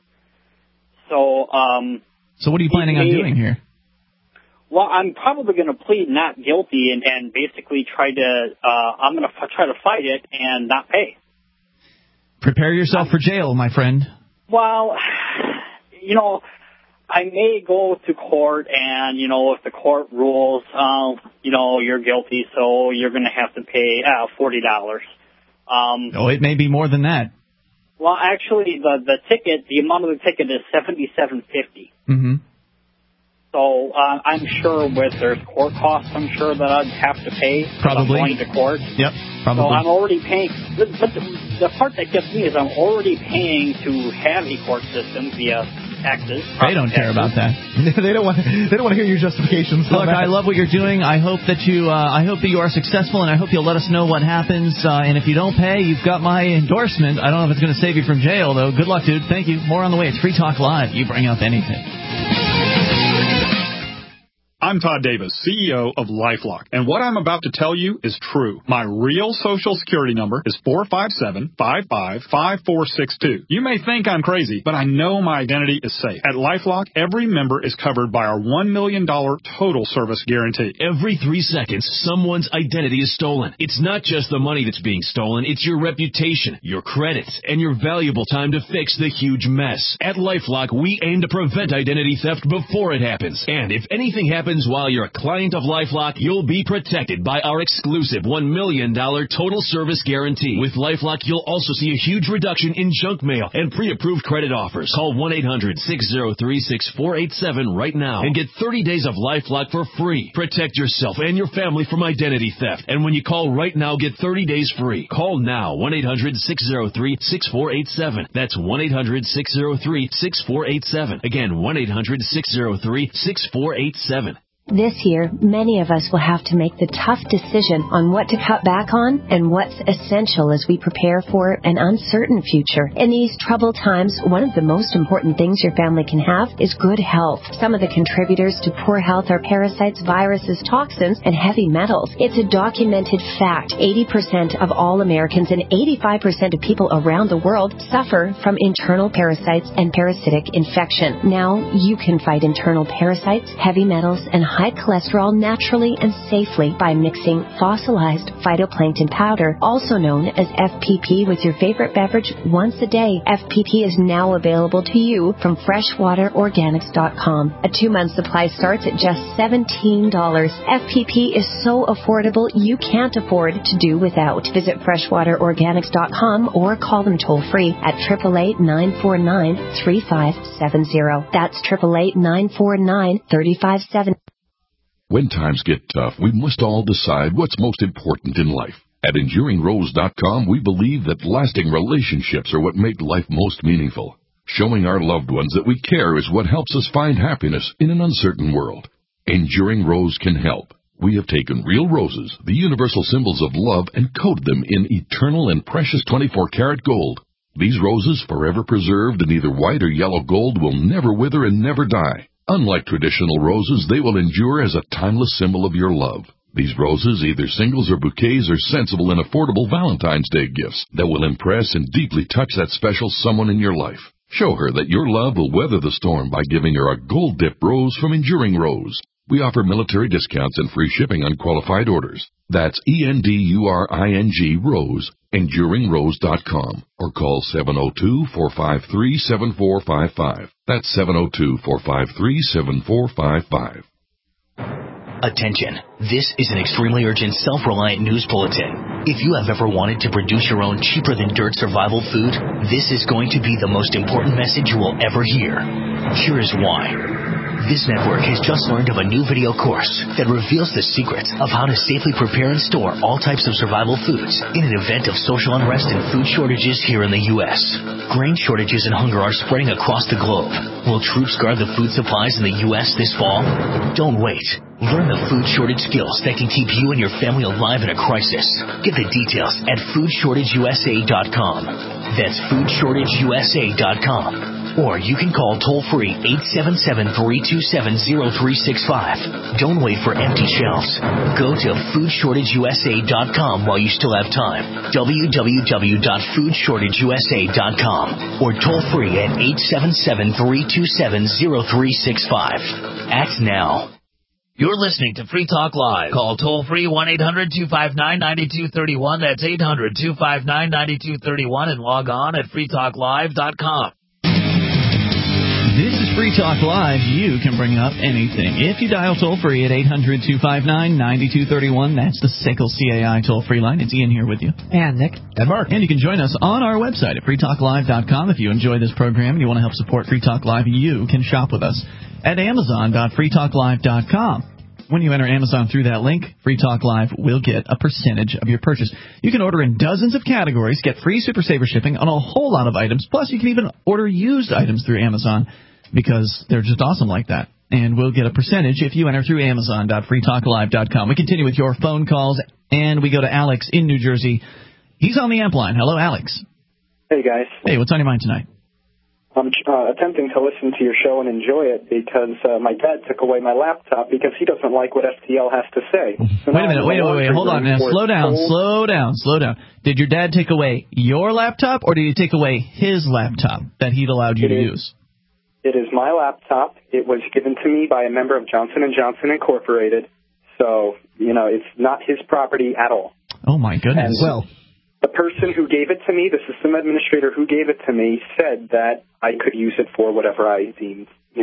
So what are you planning on doing here? Well, I'm probably going to plead not guilty and basically try to fight it and not pay. Prepare yourself for jail, my friend. Well, I may go to court and, if the court rules, you're guilty, so you're going to have to pay $40. It may be more than that. Well, actually, the amount of the ticket is $77.50. Mm-hmm. So I'm sure with there's court costs, I'm sure that I'd have to pay. Probably. I'm going to court. Yep, probably. So I'm already paying. But the part that gets me is I'm already paying to have a court system via taxes. They don't care about that. They don't want to hear your justifications. Look, I love what you're doing. I hope that you are successful, and I hope you'll let us know what happens. And if you don't pay, you've got my endorsement. I don't know if it's going to save you from jail, though. Good luck, dude. Thank you. More on the way. It's Free Talk Live. You bring up anything. I'm Todd Davis, CEO of LifeLock, and what I'm about to tell you is true. My real Social Security number is 457-55-5462. You may think I'm crazy, but I know my identity is safe. At LifeLock, every member is covered by our $1 million total service guarantee. Every 3 seconds, someone's identity is stolen. It's not just the money that's being stolen, it's your reputation, your credits, and your valuable time to fix the huge mess. At LifeLock, we aim to prevent identity theft before it happens. And if anything happens while you're a client of LifeLock, you'll be protected by our exclusive $1 million total service guarantee. With LifeLock, you'll also see a huge reduction in junk mail and pre-approved credit offers. Call 1-800-603-6487 right now and get 30 days of LifeLock for free. Protect yourself and your family from identity theft. And when you call right now, get 30 days free. Call now, 1-800-603-6487. That's 1-800-603-6487. Again, 1-800-603-6487. This year, many of us will have to make the tough decision on what to cut back on and what's essential as we prepare for an uncertain future. In these troubled times, one of the most important things your family can have is good health. Some of the contributors to poor health are parasites, viruses, toxins, and heavy metals. It's a documented fact. 80% of all Americans and 85% of people around the world suffer from internal parasites and parasitic infection. Now, you can fight internal parasites, heavy metals, and high cholesterol naturally and safely by mixing fossilized phytoplankton powder, also known as FPP, with your favorite beverage once a day. FPP is now available to you from freshwaterorganics.com. A 2-month supply starts at just $17. FPP is so affordable you can't afford to do without. Visit freshwaterorganics.com or call them toll free at 888-949-3570. That's 888-949-3570. When times get tough, we must all decide what's most important in life. At EnduringRose.com, we believe that lasting relationships are what make life most meaningful. Showing our loved ones that we care is what helps us find happiness in an uncertain world. Enduring Rose can help. We have taken real roses, the universal symbols of love, and coated them in eternal and precious 24-karat gold. These roses, forever preserved in either white or yellow gold, will never wither and never die. Unlike traditional roses, they will endure as a timeless symbol of your love. These roses, either singles or bouquets, are sensible and affordable Valentine's Day gifts that will impress and deeply touch that special someone in your life. Show her that your love will weather the storm by giving her a gold-dipped rose from Enduring Rose. We offer military discounts and free shipping on qualified orders. That's ENDURING Rose, EnduringRose.com, or call 702-453-7455. That's 702-453-7455. Attention. This is an extremely urgent self-reliant news bulletin. If you have ever wanted to produce your own cheaper-than-dirt survival food, this is going to be the most important message you will ever hear. Here is why. This network has just learned of a new video course that reveals the secret of how to safely prepare and store all types of survival foods in an event of social unrest and food shortages here in the U.S. Grain shortages and hunger are spreading across the globe. Will troops guard the food supplies in the U.S. this fall? Don't wait. Learn the food shortage skills that can keep you and your family alive in a crisis. Get the details at foodshortageusa.com. That's foodshortageusa.com. Or you can call toll-free 877-327-0365. Don't wait for empty shelves. Go to foodshortageusa.com while you still have time. www.foodshortageusa.com. Or toll-free at 877-327-0365. Act now. You're listening to Free Talk Live. Call toll-free 1-800-259-9231. That's 800-259-9231. And log on at freetalklive.com. This is Free Talk Live. You can bring up anything. If you dial toll-free at 800-259-9231, that's the SACL CAI toll-free line. It's Ian here with you. And Nick. And Mark. And you can join us on our website at freetalklive.com. If you enjoy this program and you want to help support Free Talk Live, you can shop with us at amazon.freetalklive.com. When you enter Amazon through that link, Free Talk Live will get a percentage of your purchase. You can order in dozens of categories, get free Super Saver shipping on a whole lot of items. Plus, you can even order used items through Amazon because they're just awesome like that. And we'll get a percentage if you enter through amazon.freetalklive.com. We continue with your phone calls, and we go to Alex in New Jersey. He's on the amp line. Hello, Alex. Hey, guys. Hey, what's on your mind tonight? I'm attempting to listen to your show and enjoy it because my dad took away my laptop because he doesn't like what FTL has to say. So wait a minute. Wait. Hold on. Now, slow down. Did your dad take away your laptop, or did he take away his laptop that he'd allowed you to use? It is my laptop. It was given to me by a member of Johnson & Johnson Incorporated. So, it's not his property at all. Oh, my goodness. And the person who gave it to me, the system administrator who gave it to me, said that I could use it for whatever I deemed,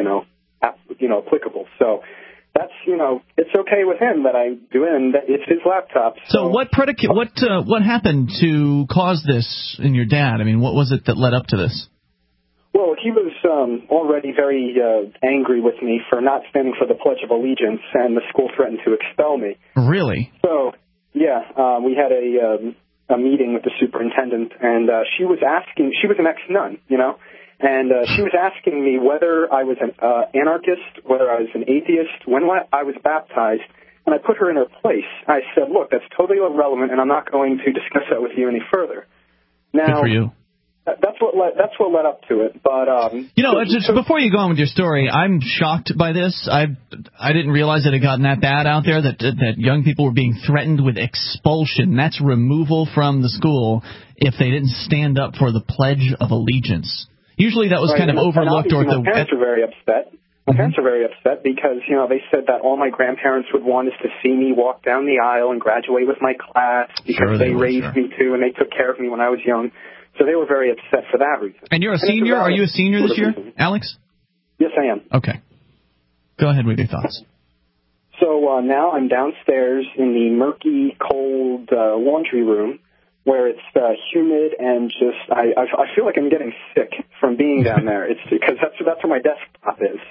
applicable. So that's, it's okay with him that I do it, and it's his laptop. So what happened to cause this in your dad? I mean, what was it that led up to this? Well, he was already very angry with me for not standing for the Pledge of Allegiance, and the school threatened to expel me. Really? So, yeah, we had a meeting with the superintendent, and she was an ex-nun, and she was asking me whether I was an anarchist, whether I was an atheist, when I was baptized, and I put her in her place. I said, look, that's totally irrelevant, and I'm not going to discuss that with you any further. Now, good for you. That's what led up to it. But just before you go on with your story, I'm shocked by this. I didn't realize it had gotten that bad out there, that young people were being threatened with expulsion. That's removal from the school if they didn't stand up for the Pledge of Allegiance. Usually that was kind of overlooked. My parents are very upset. My parents are very upset because, they said that all my grandparents would want is to see me walk down the aisle and graduate with my class because they raised me too and they took care of me when I was young. So they were very upset for that reason. And you're a senior? Are you a senior this year, Alex? Yes, I am. Okay. Go ahead with your thoughts. So now I'm downstairs in the murky, cold laundry room where it's humid and just I feel like I'm getting sick from being down there. It's because that's where my desktop is.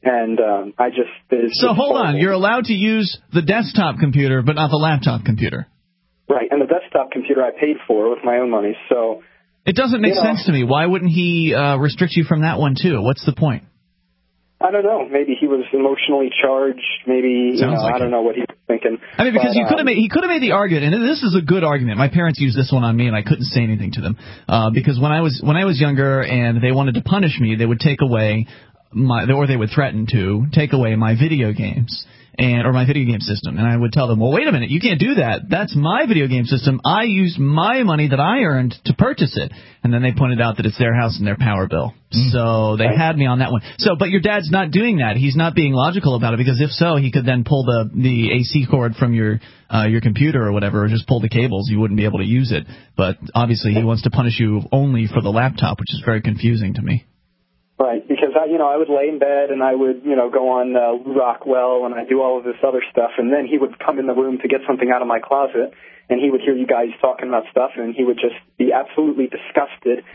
And I just... So hold on. You're allowed to use the desktop computer, but not the laptop computer. Right, and the desktop computer I paid for with my own money, so... It doesn't make sense to me. Why wouldn't he restrict you from that one, too? What's the point? I don't know. Maybe he was emotionally charged. Maybe, I don't know what he was thinking. I mean, because he could have made the argument, and this is a good argument. My parents used this one on me, and I couldn't say anything to them. Because when I was younger and they wanted to punish me, they would take away they would threaten to take away my video games or my video game system. And I would tell them, well, wait a minute, you can't do that. That's my video game system. I used my money that I earned to purchase it. And then they pointed out that it's their house and their power bill. So they had me on that one. But your dad's not doing that. He's not being logical about it, because if so, he could then pull the AC cord from your computer or whatever, or just pull the cables. You wouldn't be able to use it. But obviously he wants to punish you only for the laptop, which is very confusing to me. Right, because I would lay in bed and I would, go on Rockwell and I'd do all of this other stuff, and then he would come in the room to get something out of my closet, and he would hear you guys talking about stuff, and he would just be absolutely disgusted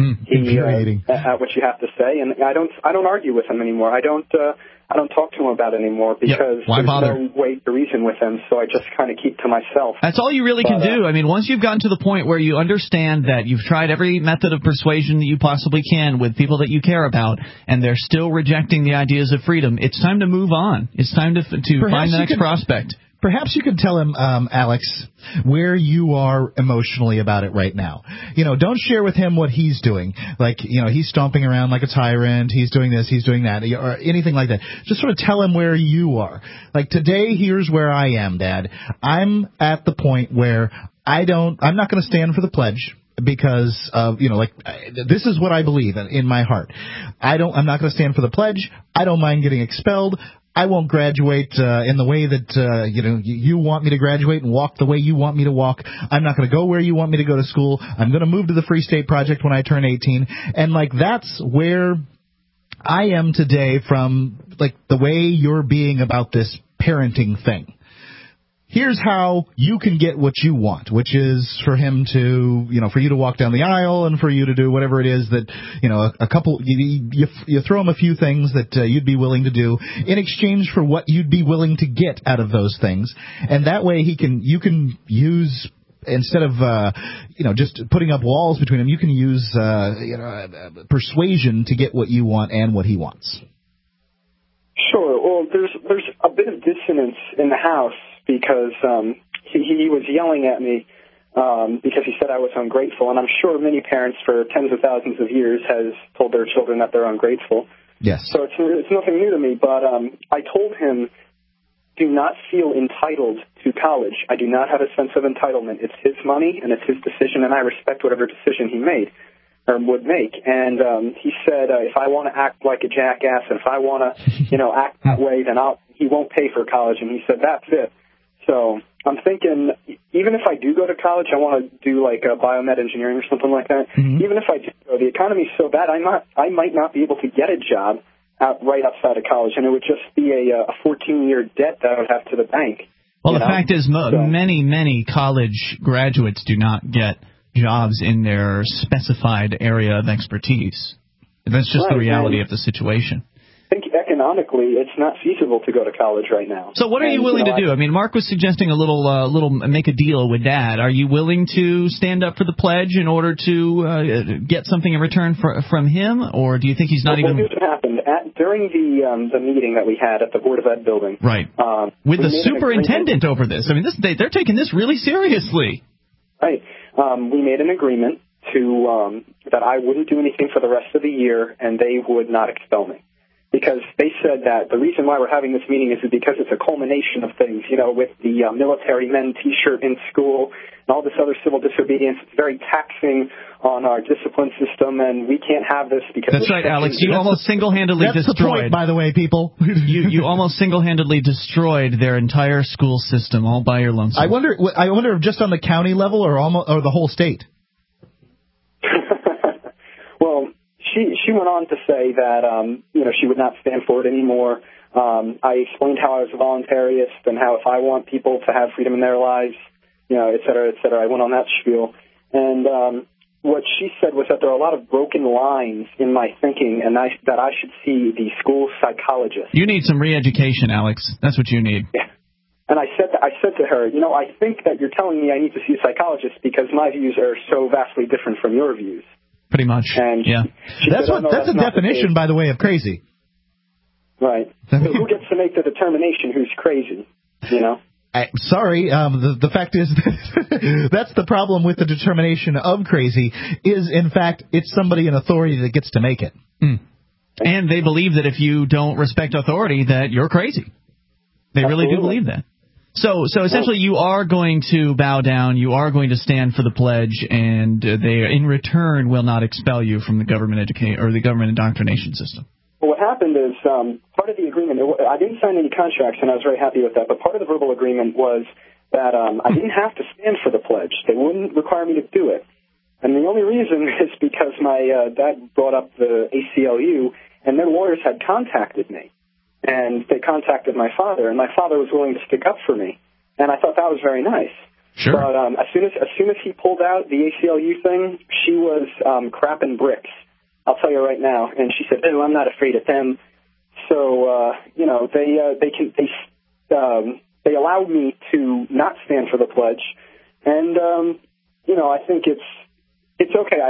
at what you have to say. And I don't argue with him anymore. I don't talk to him about it anymore, because why bother? There's no way to reason with him, so I just kind of keep to myself. That's all you really can do. I mean, once you've gotten to the point where you understand that you've tried every method of persuasion that you possibly can with people that you care about, and they're still rejecting the ideas of freedom, it's time to move on. It's time to find the next prospect. Perhaps you could tell him, Alex, where you are emotionally about it right now. Don't share with him what he's doing. Like, he's stomping around like a tyrant, he's doing this, he's doing that, or anything like that. Just sort of tell him where you are. Like, today, here's where I am, Dad. I'm at the point where I'm not going to stand for the pledge, because of, this is what I believe in my heart. I'm not going to stand for the pledge. I don't mind getting expelled. I won't graduate in the way that you want me to graduate and walk the way you want me to walk. I'm not going to go where you want me to go to school. I'm going to move to the Free State Project when I turn 18. And that's where I am today from the way you're being about this parenting thing. Here's how you can get what you want, which is for him to, for you to walk down the aisle and for you to do whatever it is that, a couple, you throw him a few things that you'd be willing to do in exchange for what you'd be willing to get out of those things. And that way you can use, instead of, just putting up walls between them, you can use, persuasion to get what you want and what he wants. Sure. Well, there's a bit of dissonance in the house, because he was yelling at me because he said I was ungrateful, and I'm sure many parents for tens of thousands of years has told their children that they're ungrateful. Yes. So it's nothing new to me, but I told him, do not feel entitled to college. I do not have a sense of entitlement. It's his money, and it's his decision, and I respect whatever decision he made or would make. And he said, if I want to act like a jackass, and if I want to, act that way, then he won't pay for college. And he said, that's it. So I'm thinking, even if I do go to college, I want to do like a biomed engineering or something like that. Mm-hmm. Even if I do go, the economy's so bad, I might not be able to get a job right outside of college, and it would just be a 14-year debt that I would have to the bank. Well, the fact is, many college graduates do not get jobs in their specified area of expertise. That's just the reality of the situation. I think economically, it's not feasible to go to college right now. So what are you willing to do? I mean, Mark was suggesting a little make a deal with Dad. Are you willing to stand up for the pledge in order to get something in return from him, or do you think he's not even? Here's what happened during the meeting that we had at the Board of Ed building. Right. With the superintendent over this. I mean, they're taking this really seriously. Right. We made an agreement to that I wouldn't do anything for the rest of the year, and they would not expel me. Because they said that the reason why we're having this meeting is because it's a culmination of things, with the military men T-shirt in school and all this other civil disobedience. It's very taxing on our discipline system, and we can't have this because... That's right, Alex. You almost single-handedly destroyed... That's the point, by the way, people. you almost single-handedly destroyed their entire school system all by your lonesome. I wonder if just on the county level or the whole state. Well... She went on to say that, she would not stand for it anymore. I explained how I was a voluntarist and how if I want people to have freedom in their lives, et cetera, et cetera. I went on that spiel. And what she said was that there are a lot of broken lines in my thinking, and that I should see the school psychologist. You need some re-education, Alex. That's what you need. Yeah. And I said to her, I think that you're telling me I need to see a psychologist because my views are so vastly different from your views. Pretty much. And yeah. That's a definition, by the way, of crazy. Right. So who gets to make the determination who's crazy? Sorry, the fact is that's the problem with the determination of crazy is, in fact, it's somebody in authority that gets to make it. Mm. And they believe that if you don't respect authority, that you're crazy. They really do believe that. So essentially, you are going to bow down, you are going to stand for the pledge, and they, in return, will not expel you from the government the government indoctrination system. Well, what happened is part of the agreement. I didn't sign any contracts, and I was very happy with that. But part of the verbal agreement was that I didn't have to stand for the pledge. They wouldn't require me to do it, and the only reason is because my dad brought up the ACLU, and their lawyers had contacted me. And they contacted my father, and my father was willing to stick up for me, and I thought that was very nice. Sure. But as soon as he pulled out the ACLU thing, she was crapping bricks. I'll tell you right now. And she said, "Oh, I'm not afraid of them." So they allowed me to not stand for the pledge, and I think it's okay.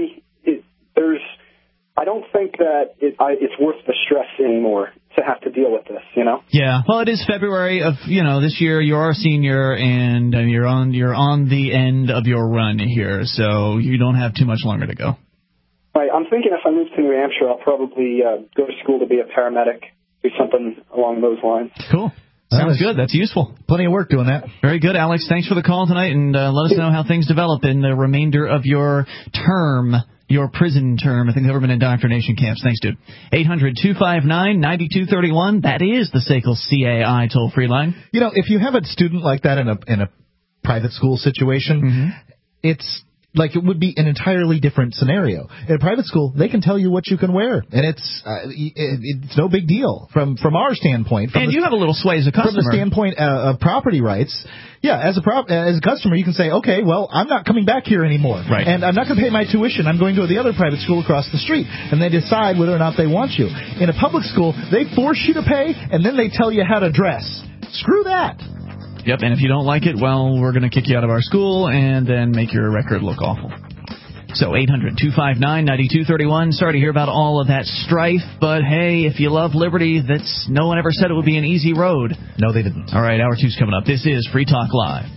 I don't think that it's worth the stress anymore to have to deal with this, Yeah. Well, it is February of, this year. You're a senior, and you're on the end of your run here, so you don't have too much longer to go. Right. I'm thinking if I move to New Hampshire, I'll probably go to school to be a paramedic, do something along those lines. Cool. Sounds good. That's useful. Plenty of work doing that. Very good, Alex. Thanks for the call tonight, and let us know how things develop in the remainder of your term. Your prison term at the government indoctrination camps. Thanks, dude. 800-259-9231. That is the SACL CAI toll-free line. If you have a student like that in a private school situation, it's like it would be an entirely different scenario. In a private school, they can tell you what you can wear, and it's no big deal from our standpoint. And you have a little sway as a customer. From the standpoint of property rights, yeah, as a customer, you can say, okay, well, I'm not coming back here anymore, right, and I'm not going to pay my tuition. I'm going to the other private school across the street, and they decide whether or not they want you. In a public school, they force you to pay, and then they tell you how to dress. Screw that. Yep, and if you don't like it, well, we're going to kick you out of our school and then make your record look awful. So 800-259-9231. Sorry to hear about all of that strife, but hey, if you love liberty, no one ever said it would be an easy road. No, they didn't. All right, hour 2's coming up. This is Free Talk Live.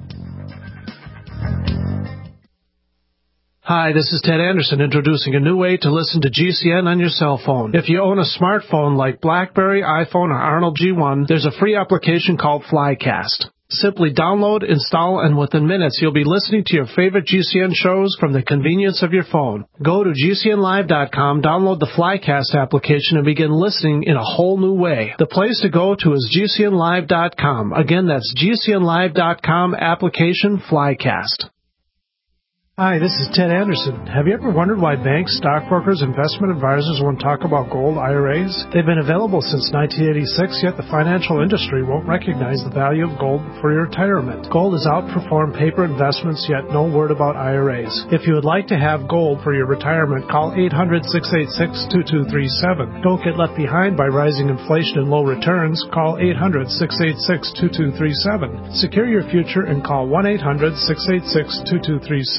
Hi, this is Ted Anderson introducing a new way to listen to GCN on your cell phone. If you own a smartphone like BlackBerry, iPhone, or Arnold G1, there's a free application called Flycast. Simply download, install, and within minutes you'll be listening to your favorite GCN shows from the convenience of your phone. Go to GCNlive.com, download the Flycast application, and begin listening in a whole new way. The place to go to is GCNlive.com. Again, that's GCNlive.com, application Flycast. Hi, this is Ted Anderson. Have you ever wondered why banks, stockbrokers, investment advisors won't talk about gold IRAs? They've been available since 1986, yet the financial industry won't recognize the value of gold for your retirement. Gold has outperformed paper investments, yet no word about IRAs. If you would like to have gold for your retirement, call 800-686-2237. Don't get left behind by rising inflation and low returns. Call 800-686-2237. Secure your future and call 1-800-686-2237.